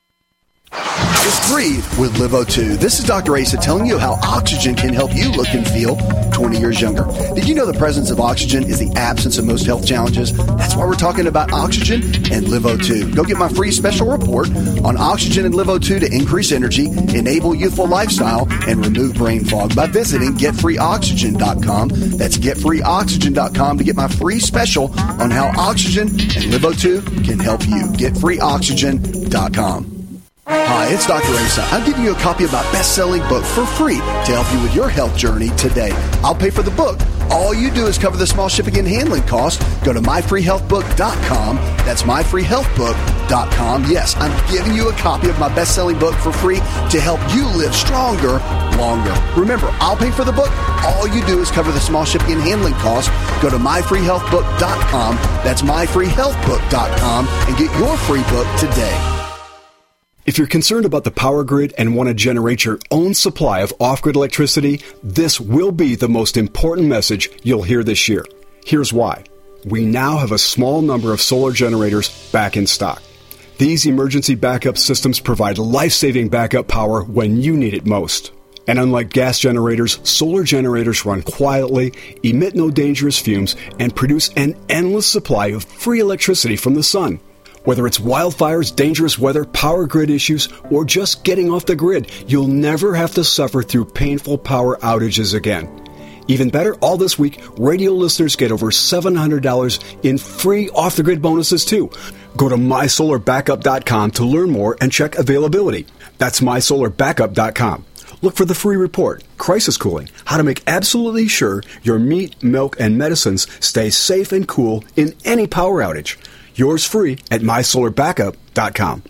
Just breathe with LiveO2. This is Dr. Asa telling you how oxygen can help you look and feel 20 years younger. Did you know the presence of oxygen is the absence of most health challenges? That's why we're talking about oxygen and LiveO2. Go get my free special report on oxygen and LiveO2 to increase energy, enable youthful lifestyle, and remove brain fog by visiting getfreeoxygen.com. That's getfreeoxygen.com to get my free special on how oxygen and LiveO2 can help you. Getfreeoxygen.com. Hi, it's Dr. Asa. I'm giving you a copy of my best-selling book for free to help you with your health journey today. I'll pay for the book. All you do is cover the small shipping and handling costs. Go to myfreehealthbook.com. That's myfreehealthbook.com. Yes, I'm giving you a copy of my best-selling book for free to help you live stronger, longer. Remember, I'll pay for the book. All you do is cover the small shipping and handling costs. Go to myfreehealthbook.com. That's myfreehealthbook.com and get your free book today. If you're concerned about the power grid and want to generate your own supply of off-grid electricity, this will be the most important message you'll hear this year. Here's why. We now have a small number of solar generators back in stock. These emergency backup systems provide life-saving backup power when you need it most. And unlike gas generators, solar generators run quietly, emit no dangerous fumes, and produce an endless supply of free electricity from the sun. Whether it's wildfires, dangerous weather, power grid issues, or just getting off the grid, you'll never have to suffer through painful power outages again. Even better, all this week, radio listeners get over $700 in free off-the-grid bonuses too. Go to mysolarbackup.com to learn more and check availability. That's mysolarbackup.com. Look for the free report, Crisis Cooling, how to make absolutely sure your meat, milk, and medicines stay safe and cool in any power outage. Yours free at mysolarbackup.com.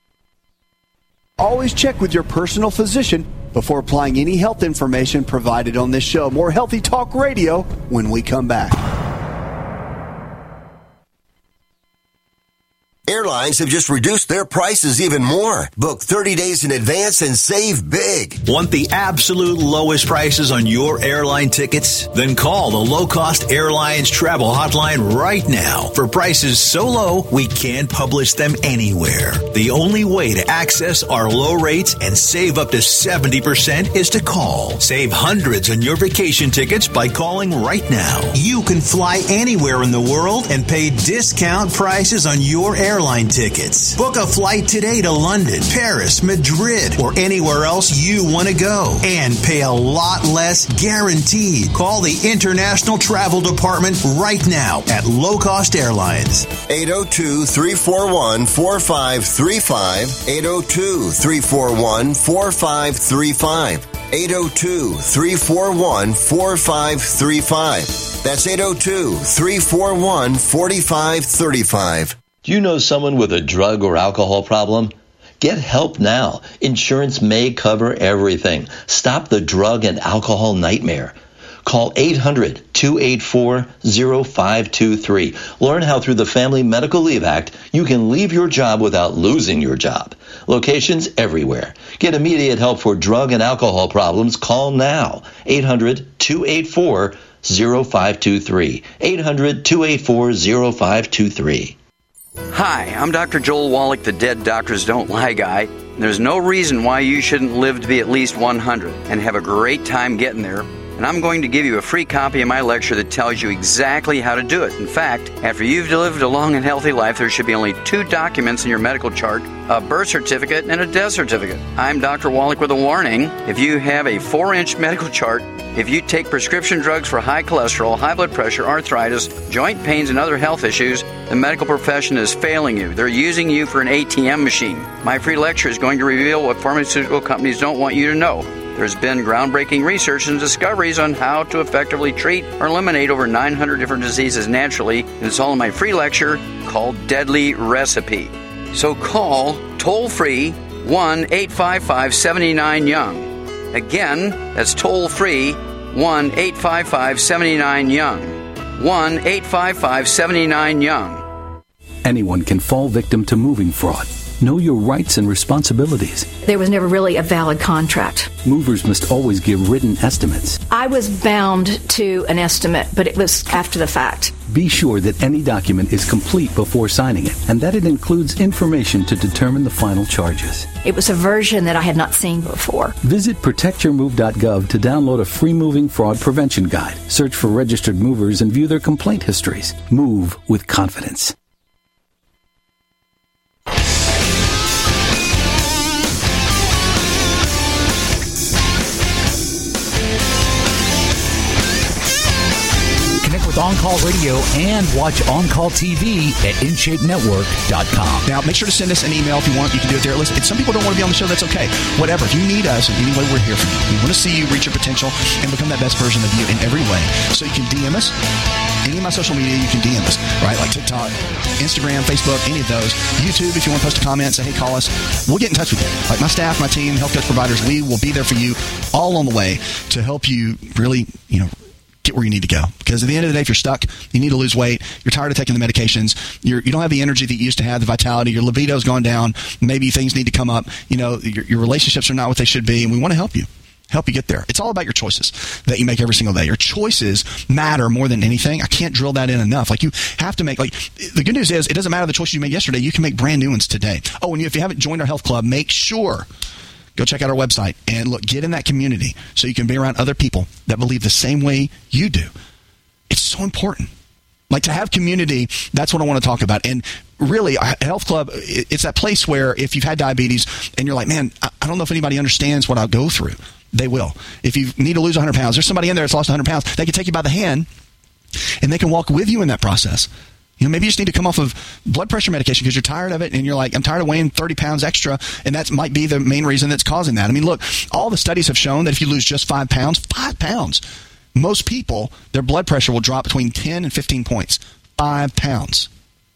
Always check with your personal physician before applying any health information provided on this show. More Healthy Talk Radio when we come back. Airlines have just reduced their prices even more. Book 30 days in advance and save big. Want the absolute lowest prices on your airline tickets? Then call the Low Cost Airlines Travel Hotline right now for prices so low we can't publish them anywhere. The only way to access our low rates and save up to 70% is to call. Save hundreds on your vacation tickets by calling right now. You can fly anywhere in the world and pay discount prices on your airline tickets. Book a flight today to London, Paris, Madrid, or anywhere else you want to go and pay a lot less guaranteed. Call the International Travel Department right now at Low Cost Airlines. 802-341-4535. 802-341-4535. 802-341-4535. That's 802-341-4535. Do you know someone with a drug or alcohol problem? Get help now. Insurance may cover everything. Stop the drug and alcohol nightmare. Call 800-284-0523. Learn how through the Family Medical Leave Act, you can leave your job without losing your job. Locations everywhere. Get immediate help for drug and alcohol problems. Call now. 800-284-0523. 800-284-0523. Hi, I'm Dr. Joel Wallach, the Dead Doctors Don't Lie guy. There's no reason why you shouldn't live to be at least 100 and have a great time getting there. And I'm going to give you a free copy of my lecture that tells you exactly how to do it. In fact, after you've lived a long and healthy life, there should be only 2 documents in your medical chart a birth certificate, and a death certificate. I'm Dr. Wallach with a warning. If you have a 4-inch medical chart, if you take prescription drugs for high cholesterol, high blood pressure, arthritis, joint pains, and other health issues, the medical profession is failing you. They're using you for an ATM machine. My free lecture is going to reveal what pharmaceutical companies don't want you to know. There's been groundbreaking research and discoveries on how to effectively treat or eliminate over 900 different diseases naturally, and it's all in my free lecture called Deadly Recipe. So call toll-free 1-855-79-YOUNG. Again, that's toll-free 1-855-79-YOUNG. 1-855-79-YOUNG. Anyone can fall victim to moving fraud. Know your rights and responsibilities. There was never really a valid contract. Movers must always give written estimates. I was bound to an estimate, but it was after the fact. Be sure that any document is complete before signing it, and that it includes information to determine the final charges. It was a version that I had not seen before. Visit protectyourmove.gov to download a free moving fraud prevention guide. Search for registered movers and view their complaint histories. Move with confidence. On-Call Radio and watch On-Call TV at InShapeNetwork.com. Now, make sure to send us an email if you want. You can do it there. Listen, if some people don't want to be on the show, that's okay. Whatever. If you need us in any way, we're here for you. We want to see you reach your potential and become that best version of you in every way. So you can DM us. Any of my social media, you can DM us, right? Like TikTok, Instagram, Facebook, any of those. YouTube, if you want to post a comment, say, hey, call us. We'll get in touch with you. Like my staff, my team, health coach providers, we will be there for you all on the way to help you really, get where you need to go. Because at the end of the day, if you're stuck, you need to lose weight, you're tired of taking the medications, you don't have the energy that you used to have, the vitality, your libido's gone down, maybe things need to come up, your relationships are not what they should be, and we want to help you get there. It's all about your choices that you make every single day. Your choices matter more than anything. I can't drill that in enough. You have to make, the good news is, it doesn't matter the choices you made yesterday, you can make brand new ones today. Oh, and if you haven't joined our health club, make sure go check out our website and get in that community so you can be around other people that believe the same way you do. It's so important. To have community, that's what I want to talk about. And really, a health club, it's that place where if you've had diabetes and you're like, man, I don't know if anybody understands what I'll go through. They will. If you need to lose 100 pounds, there's somebody in there that's lost 100 pounds. They can take you by the hand and they can walk with you in that process. Maybe you just need to come off of blood pressure medication because you're tired of it and you're like, I'm tired of weighing 30 pounds extra, and that might be the main reason that's causing that. Look, all the studies have shown that if you lose just 5 pounds, most people, their blood pressure will drop between 10 and 15 points. 5 pounds.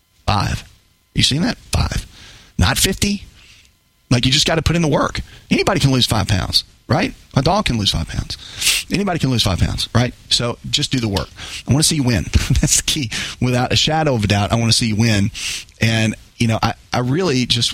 5. You seen that? 5. Not 50. You just got to put in the work. Anybody can lose 5 pounds, right? My dog can lose 5 pounds. Anybody can lose 5 pounds, right? So just do the work. I want to see you win. That's the key. Without a shadow of a doubt, I want to see you win. And, I really just...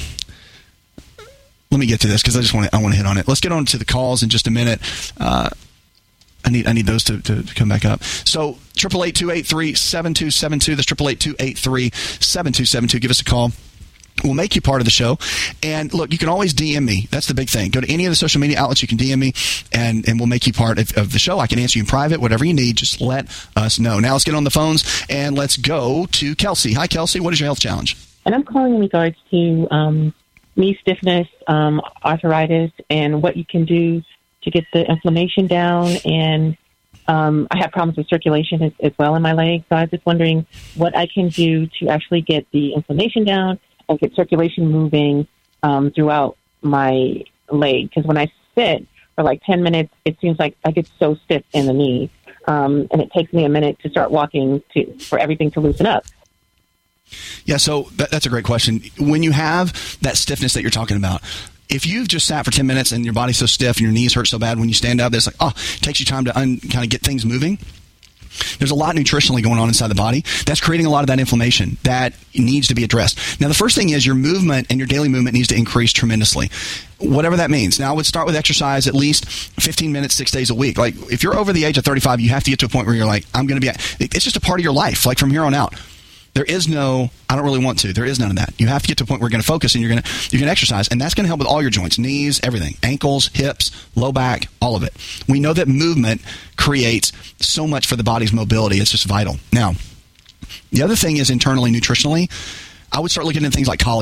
Let me get to this because I want to hit on it. Let's get on to the calls in just a minute. I need those to come back up. So 888-283-7272. That's 888-283-7272. Give us a call. We'll make you part of the show. And look, you can always DM me. That's the big thing. Go to any of the social media outlets. You can DM me, and we'll make you part of the show. I can answer you in private. Whatever you need, just let us know. Now let's get on the phones, and let's go to Kelsey. Hi, Kelsey. What is your health challenge? And I'm calling in regards to knee stiffness, arthritis, and what you can do to get the inflammation down. And I have problems with circulation as well in my legs. So I was just wondering what I can do to actually get the inflammation down and get circulation moving throughout my leg. Because when I sit for 10 minutes, it seems like I get so stiff in the knees. And it takes me a minute to start walking for everything to loosen up. Yeah, so that's a great question. When you have that stiffness that you're talking about, if you've just sat for 10 minutes and your body's so stiff and your knees hurt so bad when you stand up, it's it takes you time to kind of get things moving. There's a lot nutritionally going on inside the body that's creating a lot of that inflammation that needs to be addressed. Now, the first thing is your movement and your daily movement needs to increase tremendously, whatever that means. Now, I would start with exercise at least 15 minutes, 6 days a week. If you're over the age of 35, you have to get to a point where you're I'm going to be it's just a part of your life, from here on out. There is no, I don't really want to. There is none of that. You have to get to a point where you're going to focus and you're going to exercise, and that's going to help with all your joints, knees, everything, ankles, hips, low back, all of it. We know that movement creates so much for the body's mobility. It's just vital. Now, the other thing is internally, nutritionally, I would start looking at things like collagen.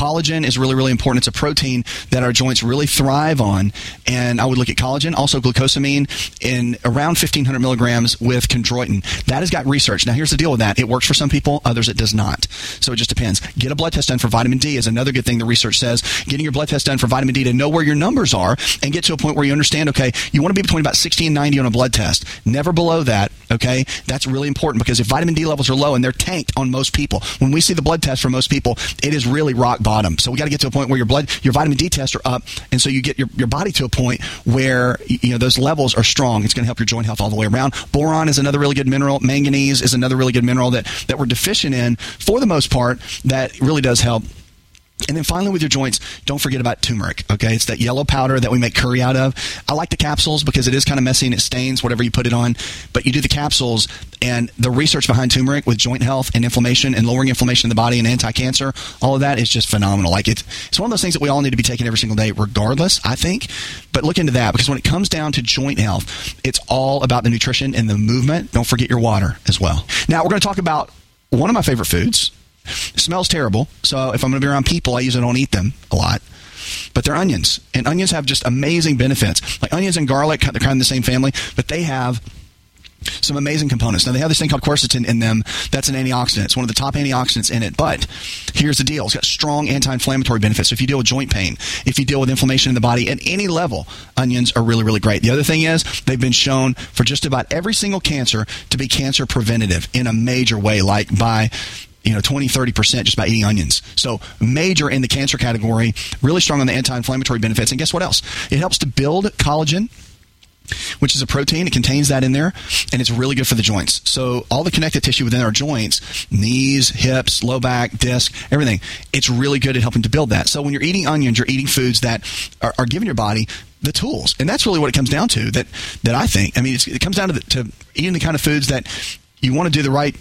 Collagen is really, really important. It's a protein that our joints really thrive on. And I would look at collagen, also glucosamine, in around 1,500 milligrams with chondroitin. That has got research. Now, here's the deal with that. It works for some people, others it does not. So it just depends. Get a blood test done for vitamin D is another good thing the research says. Getting your blood test done for vitamin D to know where your numbers are and get to a point where you understand, okay, you want to be between about 60 and 90 on a blood test. Never below that, okay? That's really important because if vitamin D levels are low, and they're tanked on most people, when we see the blood test for most people, it is really rock bottom. So we got to get to a point where your vitamin D tests are up, and so you get your body to a point where those levels are strong. It's going to help your joint health all the way around. Boron is another really good mineral. Manganese is another really good mineral that we're deficient in for the most part. That really does help. And then finally, with your joints, don't forget about turmeric, okay? It's that yellow powder that we make curry out of. I like the capsules because it is kind of messy and it stains whatever you put it on. But you do the capsules, and the research behind turmeric with joint health and inflammation and lowering inflammation in the body and anti-cancer, all of that is just phenomenal. Like it's one of those things that we all need to be taking every single day regardless, I think. But look into that because when it comes down to joint health, it's all about the nutrition and the movement. Don't forget your water as well. Now, we're going to talk about one of my favorite foods. It smells terrible, so if I'm going to be around people, I usually don't eat them a lot. But they're onions, and onions have just amazing benefits. Like onions and garlic, they're kind of the same family, but they have some amazing components. Now, they have this thing called quercetin in them. That's an antioxidant. It's one of the top antioxidants in it. But here's the deal. It's got strong anti-inflammatory benefits. So if you deal with joint pain, if you deal with inflammation in the body at any level, onions are really, really great. The other thing is they've been shown for just about every single cancer to be cancer preventative in a major way, like by 20-30% just by eating onions. So major in the cancer category, really strong on the anti-inflammatory benefits. And guess what else? It helps to build collagen, which is a protein. It contains that in there, and it's really good for the joints. So all the connective tissue within our joints, knees, hips, low back, disc, everything, it's really good at helping to build that. So when you're eating onions, you're eating foods that are giving your body the tools. And that's really what it comes down to, that I think. I mean, it comes down to eating the kind of foods that you want to eat the right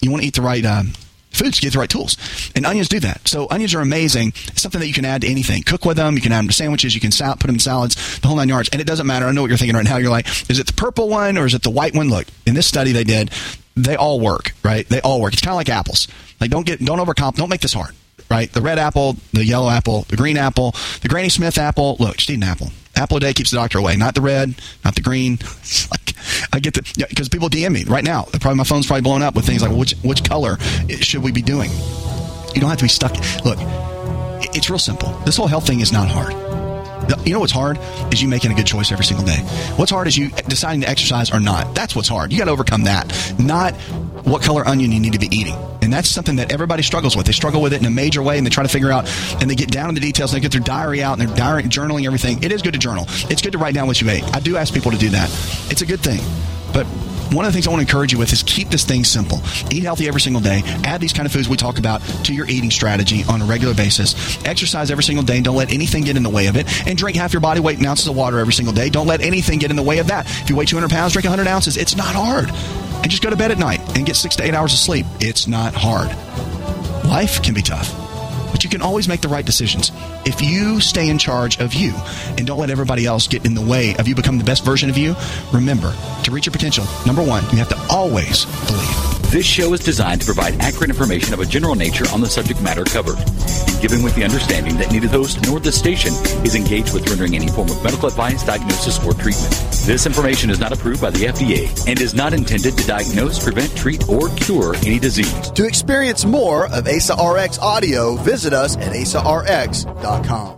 foods to get the right tools. And onions do that. So onions are amazing. It's something that you can add to anything. Cook with them. You can add them to sandwiches. You can put them in salads, the whole 9 yards. And it doesn't matter. I know what you're thinking right now. You're like, is it the purple one or is it the white one? Look, in this study they did, they all work, right? They all work. It's kind of like apples. Like don't make this hard, right? The red apple, the yellow apple, the green apple, the Granny Smith apple. Look, just eat an apple. Apple a day keeps the doctor away. Not the red, not the green. It's like, I get because people DM me right now. My phone's probably blowing up with things like, which color should we be doing? You don't have to be stuck. Look, it's real simple. This whole health thing is not hard. You know what's hard is you making a good choice every single day. What's hard is you deciding to exercise or not. That's what's hard. You got to overcome that. Not what color onion you need to be eating. And that's something that everybody struggles with. They struggle with it in a major way, and they try to figure out, and they get down in the details, and they get their diary out, and they're journaling everything. It is good to journal. It's good to write down what you ate. I do ask people to do that. It's a good thing. But one of the things I want to encourage you with is keep this thing simple. Eat healthy every single day. Add these kind of foods we talk about to your eating strategy on a regular basis. Exercise every single day, and don't let anything get in the way of it. And drink half your body weight in ounces of water every single day. Don't let anything get in the way of that. If you weigh 200 pounds, drink 100 ounces. It's not hard. And just go to bed at night and get 6 to 8 hours of sleep. It's not hard. Life can be tough, but you can always make the right decisions if you stay in charge of you and don't let everybody else get in the way of you becoming the best version of you. Remember, to reach your potential, number one, you have to always believe. This show is designed to provide accurate information of a general nature on the subject matter covered, given with the understanding that neither the host nor the station is engaged with rendering any form of medical advice, diagnosis, or treatment. This information is not approved by the FDA and is not intended to diagnose, prevent, treat, or cure any disease. To experience more of Asa RX audio, visit us at asarx.com.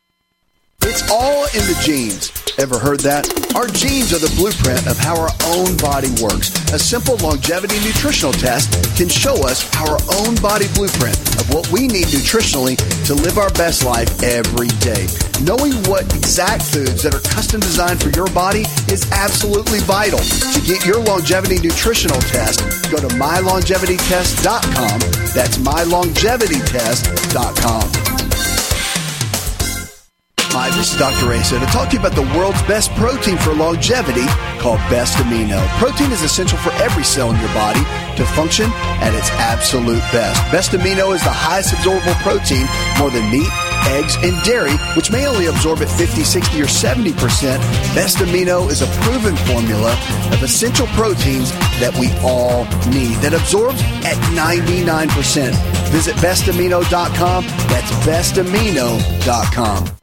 It's all in the genes. Ever heard that? Our genes are the blueprint of how our own body works. A simple longevity nutritional test can show us our own body blueprint of what we need nutritionally to live our best life every day. Knowing what exact foods that are custom designed for your body is absolutely vital. To get your longevity nutritional test, go to mylongevitytest.com. That's mylongevitytest.com. Hi, this is Dr. Asa to talk to you about the world's best protein for longevity called Best Amino. Protein is essential for every cell in your body to function at its absolute best. Best Amino is the highest absorbable protein, more than meat, eggs, and dairy, which may only absorb at 50, 60, or 70%. Best Amino is a proven formula of essential proteins that we all need that absorbs at 99%. Visit bestamino.com. That's bestamino.com.